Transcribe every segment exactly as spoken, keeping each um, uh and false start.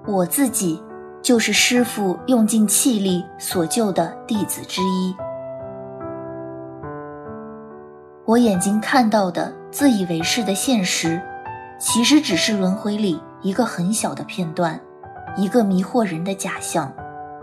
我自己就是师父用尽气力所救的弟子之一。我眼睛看到的自以为是的现实，其实只是轮回里一个很小的片段，一个迷惑人的假象。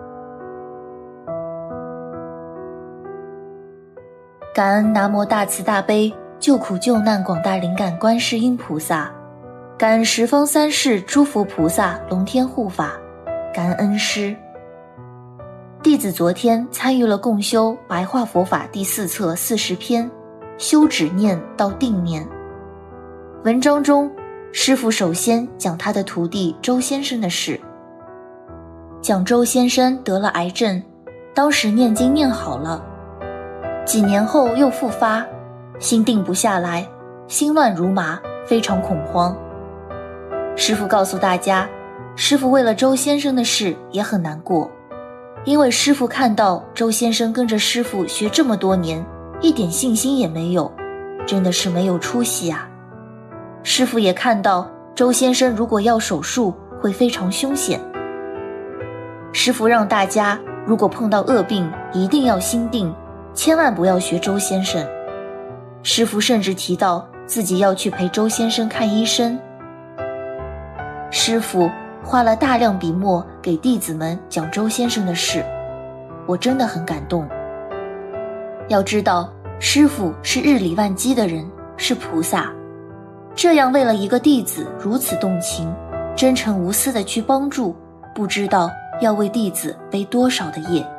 感恩南无大慈大悲救苦救难广大灵感观世音菩萨，感恩十方三世诸佛菩萨龙天护法，感恩恩师。弟子昨天参与了共修白话佛法第四册四十篇，修止念到定念。文章中，师父首先讲他的徒弟周先生的事，讲周先生得了癌症，当时念经念好了，几年后又复发，心定不下来，心乱如麻，非常恐慌。师父告诉大家，师父为了周先生的事也很难过，因为师父看到周先生跟着师父学这么多年，一点信心也没有，真的是没有出息啊。师父也看到周先生如果要手术会非常凶险，师父让大家如果碰到恶病一定要心定，千万不要学周先生。师父甚至提到自己要去陪周先生看医生。师父花了大量笔墨给弟子们讲周先生的事，我真的很感动。要知道，师父是日理万机的人，是菩萨，这样为了一个弟子如此动情，真诚无私地去帮助，不知道要为弟子背多少的业。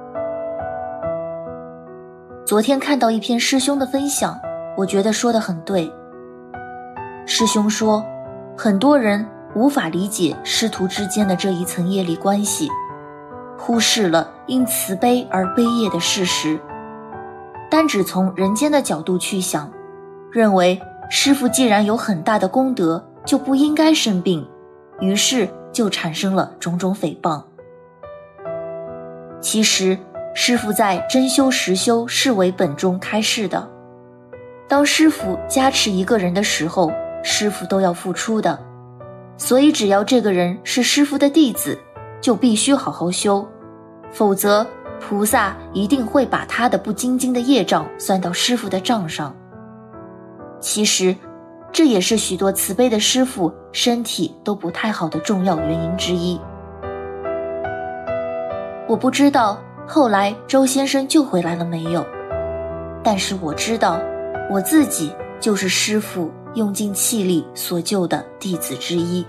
昨天看到一篇师兄的分享，我觉得说得很对。师兄说，很多人无法理解师徒之间的这一层业力关系，忽视了因慈悲而悲业的事实，单只从人间的角度去想，认为师父既然有很大的功德，就不应该生病，于是就产生了种种诽谤。其实师父在真修实修是为本中开示的，当师父加持一个人的时候，师父都要付出的，所以只要这个人是师父的弟子，就必须好好修，否则菩萨一定会把他的不精进的业障算到师父的账上。其实这也是许多慈悲的师父身体都不太好的重要原因之一。我不知道后来周先生救回来了没有，但是我知道我自己就是师父用尽气力所救的弟子之一。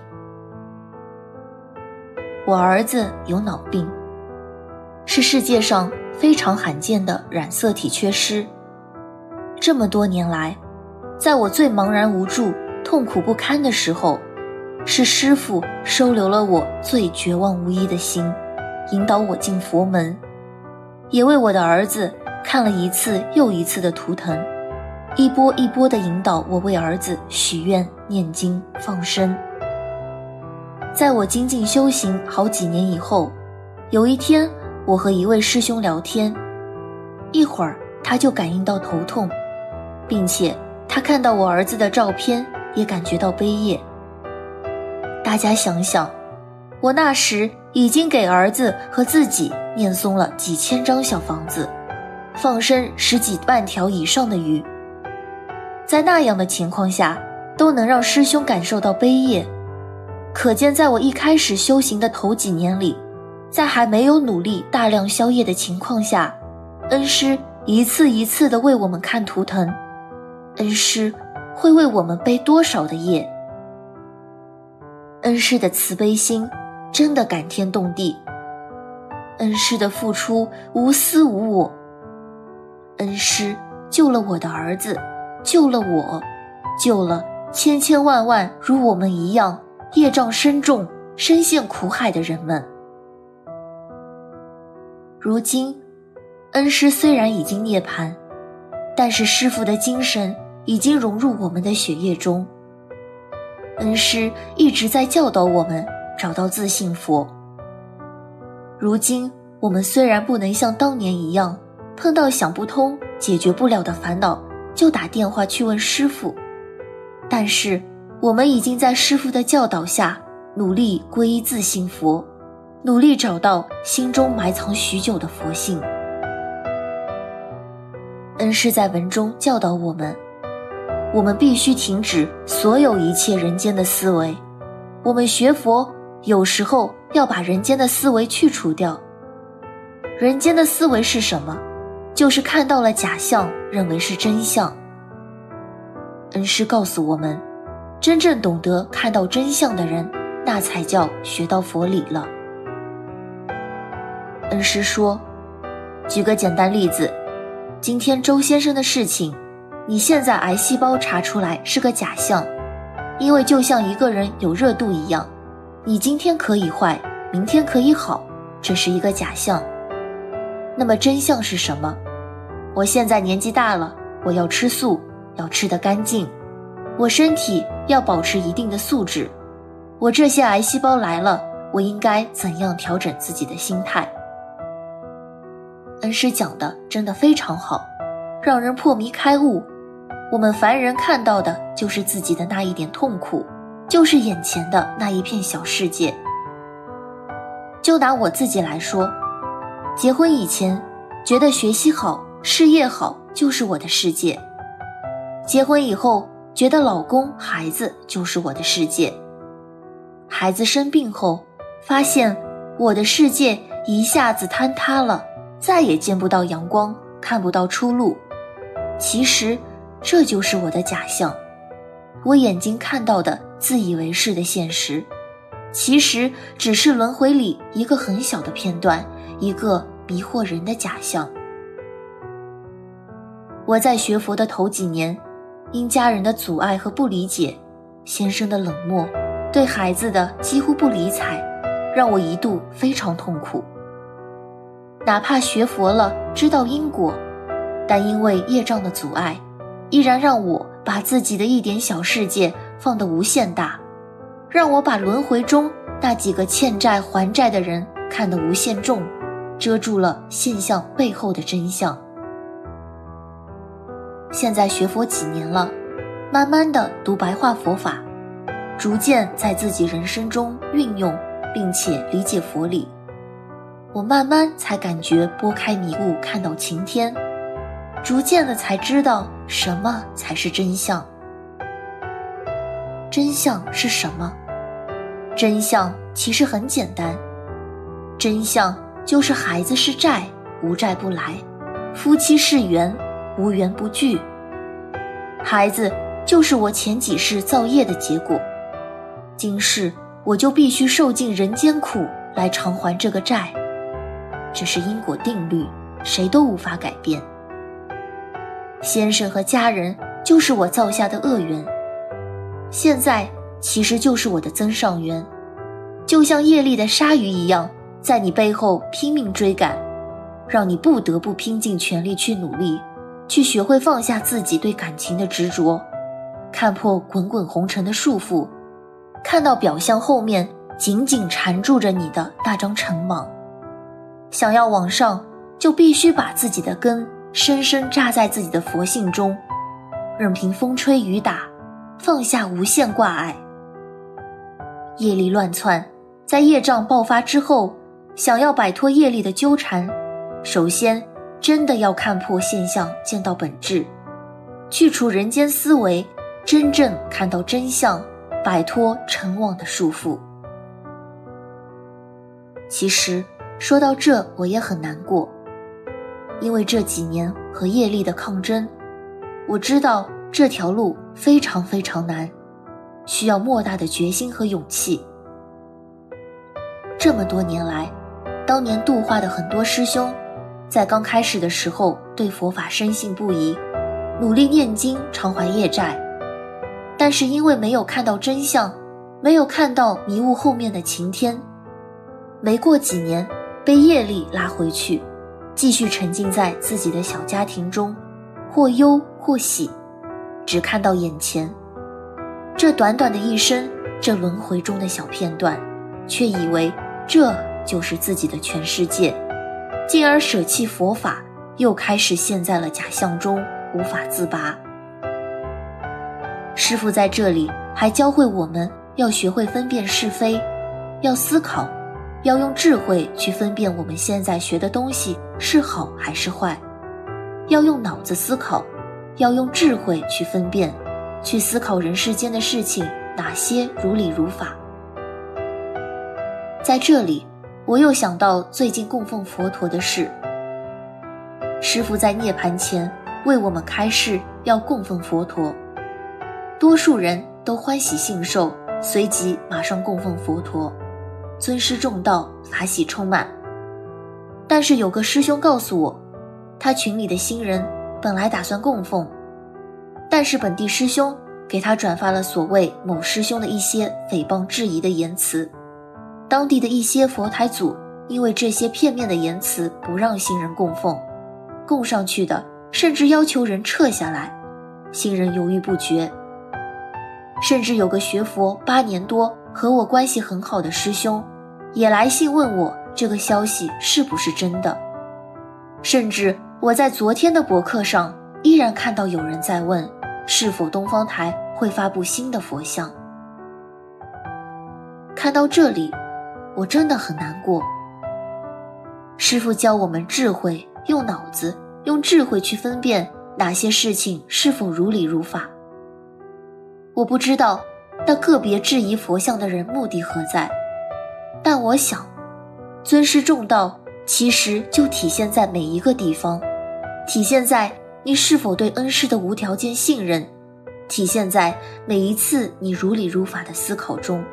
我儿子有脑病，是世界上非常罕见的染色体缺失。这么多年来，在我最茫然无助、痛苦不堪的时候，是师父收留了我最绝望无依的心，引导我进佛门，也为我的儿子看了一次又一次的图腾，一波一波地引导我为儿子许愿、念经、放生。在我精进修行好几年以后，有一天我和一位师兄聊天，一会儿他就感应到头痛，并且他看到我儿子的照片，也感觉到悲业。大家想想，我那时已经给儿子和自己念诵了几千张小房子，放生十几万条以上的鱼，在那样的情况下都能让师兄感受到悲业，可见在我一开始修行的头几年里，在还没有努力大量消业的情况下，恩师一次一次地为我们看图腾，恩师会为我们背多少的业？恩师的慈悲心真的感天动地，恩师的付出无私无我，恩师救了我的儿子，救了我，救了千千万万如我们一样业障深重、深陷苦海的人们。如今恩师虽然已经涅槃，但是师父的精神已经融入我们的血液中，恩师一直在教导我们找到自信佛。如今我们虽然不能像当年一样，碰到想不通、解决不了的烦恼就打电话去问师父，但是我们已经在师父的教导下努力皈依自性佛，努力找到心中埋藏许久的佛性。恩师在文中教导我们，我们必须停止所有一切人间的思维。我们学佛有时候要把人间的思维去除掉。人间的思维是什么？就是看到了假象，认为是真相。恩师告诉我们，真正懂得看到真相的人，那才叫学到佛理了。恩师说，举个简单例子，今天周先生的事情，你现在癌细胞查出来是个假象，因为就像一个人有热度一样，你今天可以坏，明天可以好，这是一个假象。那么真相是什么？我现在年纪大了，我要吃素，要吃得干净，我身体要保持一定的素质，我这些癌细胞来了，我应该怎样调整自己的心态？恩师讲的真的非常好，让人破迷开悟。我们凡人看到的就是自己的那一点痛苦，就是眼前的那一片小世界。就拿我自己来说，结婚以前觉得学习好，事业好就是我的世界，结婚以后觉得老公孩子就是我的世界，孩子生病后发现我的世界一下子坍塌了，再也见不到阳光，看不到出路。其实这就是我的假象，我眼睛看到的自以为是的现实，其实只是轮回里一个很小的片段，一个迷惑人的假象。我在学佛的头几年，因家人的阻碍和不理解，先生的冷漠，对孩子的几乎不理睬，让我一度非常痛苦。哪怕学佛了，知道因果，但因为业障的阻碍，依然让我把自己的一点小世界放得无限大，让我把轮回中那几个欠债还债的人看得无限重，遮住了现象背后的真相。现在学佛几年了，慢慢地读白话佛法，逐渐在自己人生中运用并且理解佛理，我慢慢才感觉拨开迷雾看到晴天，逐渐的才知道什么才是真相。真相是什么？真相其实很简单，真相就是孩子是债，无债不来；夫妻是缘，无缘不聚。孩子就是我前几世造业的结果，今世我就必须受尽人间苦来偿还这个债，这是因果定律，谁都无法改变。先生和家人就是我造下的恶缘，现在其实就是我的增上缘，就像业力的鲨鱼一样，在你背后拼命追赶，让你不得不拼尽全力去努力，去学会放下自己对感情的执着，看破滚滚红尘的束缚，看到表象后面紧紧缠住着你的那张尘网。想要往上，就必须把自己的根深深扎在自己的佛性中，任凭风吹雨打，放下无限挂碍。业力乱窜，在业障爆发之后，想要摆脱业力的纠缠，首先真的要看破现象，见到本质，去除人间思维，真正看到真相，摆脱尘网的束缚。其实说到这，我也很难过，因为这几年和业力的抗争，我知道这条路非常非常难，需要莫大的决心和勇气。这么多年来，当年度化的很多师兄，在刚开始的时候对佛法深信不疑，努力念经偿还业债，但是因为没有看到真相，没有看到迷雾后面的晴天，没过几年被业力拉回去，继续沉浸在自己的小家庭中，或忧或喜，只看到眼前。这短短的一生，这轮回中的小片段，却以为这就是自己的全世界，进而舍弃佛法，又开始陷在了假象中，无法自拔。师父在这里还教会我们要学会分辨是非，要思考，要用智慧去分辨我们现在学的东西是好还是坏，要用脑子思考，要用智慧去分辨，去思考人世间的事情哪些如理如法。在这里，我又想到最近供奉佛陀的事。师父在涅槃前为我们开示要供奉佛陀，多数人都欢喜信受，随即马上供奉佛陀，尊师重道，法喜充满。但是有个师兄告诉我，他群里的新人本来打算供奉，但是本地师兄给他转发了所谓某师兄的一些诽谤质疑的言辞，当地的一些佛台组因为这些片面的言辞不让新人供奉，供上去的甚至要求人撤下来，新人犹豫不决。甚至有个学佛八年多和我关系很好的师兄也来信问我这个消息是不是真的。甚至我在昨天的博客上依然看到有人在问是否东方台会发布新的佛像。看到这里，我真的很难过。师父教我们智慧，用脑子，用智慧去分辨哪些事情是否如理如法。我不知道那个别质疑佛像的人目的何在，但我想，尊师重道其实就体现在每一个地方，体现在你是否对恩师的无条件信任，体现在每一次你如理如法的思考中。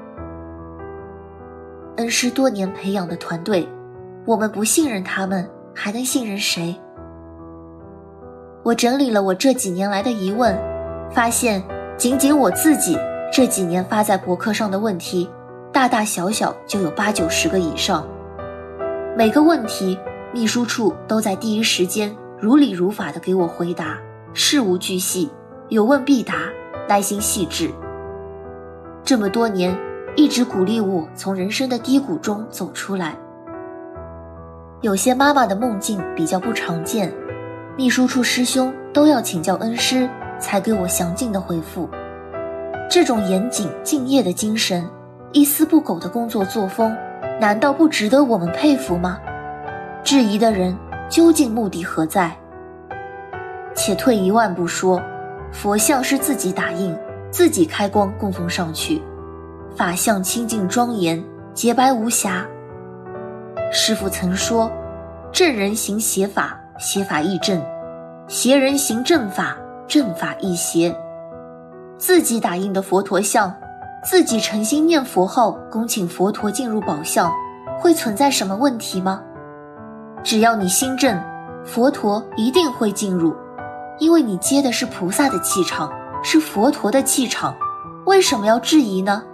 恩师多年培养的团队，我们不信任他们，还能信任谁？我整理了我这几年来的疑问，发现仅仅我自己这几年发在博客上的问题，大大小小就有八九十个以上。每个问题，秘书处都在第一时间如理如法地给我回答，事无巨细，有问必答，耐心细致。这么多年，一直鼓励我从人生的低谷中走出来。有些妈妈的梦境比较不常见，秘书处师兄都要请教恩师才给我详尽的回复。这种严谨敬业的精神，一丝不苟的工作作风，难道不值得我们佩服吗？质疑的人究竟目的何在？且退一万步说，佛像是自己打印，自己开光供奉上去，法相清净庄严，洁白无瑕。师父曾说，正人行邪法，邪法亦正；邪人行正法，正法亦邪。自己打印的佛陀像，自己诚心念佛号恭请佛陀进入宝相，会存在什么问题吗？只要你心正，佛陀一定会进入，因为你接的是菩萨的气场，是佛陀的气场，为什么要质疑呢？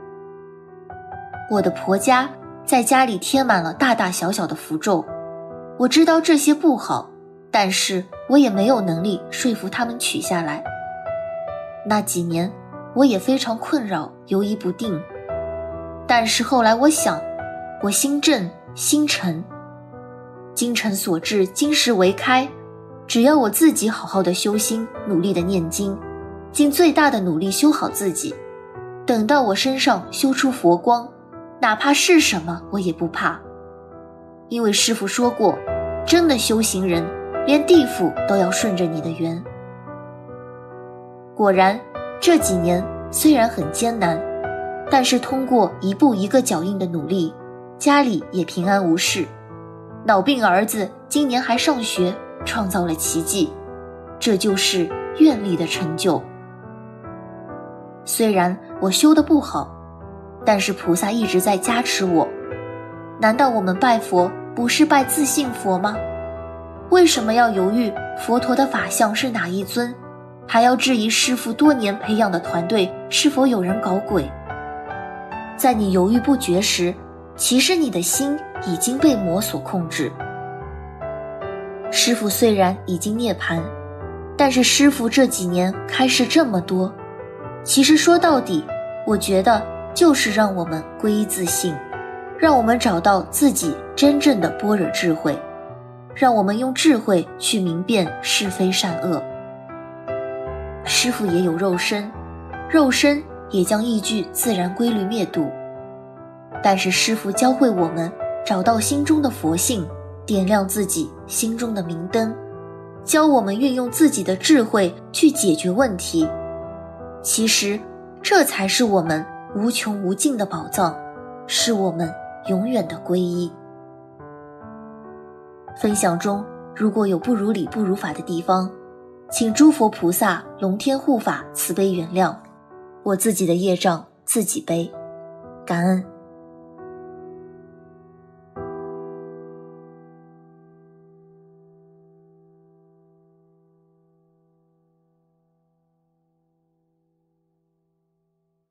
我的婆家在家里贴满了大大小小的符咒，我知道这些不好，但是我也没有能力说服他们取下来。那几年我也非常困扰，犹疑不定，但是后来我想，我心正心诚，精诚所至，金石为开，只要我自己好好的修心，努力的念经，尽最大的努力修好自己，等到我身上修出佛光，哪怕是什么我也不怕。因为师父说过，真的修行人连地府都要顺着你的缘。果然这几年虽然很艰难，但是通过一步一个脚印的努力，家里也平安无事。脑病儿子今年还上学，创造了奇迹，这就是愿力的成就。虽然我修得不好，但是菩萨一直在加持我。难道我们拜佛不是拜自信佛吗？为什么要犹豫佛陀的法相是哪一尊，还要质疑师父多年培养的团队是否有人搞鬼？在你犹豫不决时，其实你的心已经被魔所控制。师父虽然已经涅槃，但是师父这几年开示这么多，其实说到底，我觉得就是让我们皈依自信，让我们找到自己真正的般若智慧，让我们用智慧去明辨是非善恶。师父也有肉身，肉身也将依据自然规律灭度。但是师父教会我们找到心中的佛性，点亮自己心中的明灯，教我们运用自己的智慧去解决问题。其实这才是我们无穷无尽的宝藏，是我们永远的皈依。分享中如果有不如理不如法的地方，请诸佛菩萨龙天护法慈悲原谅，我自己的业障自己背，感恩。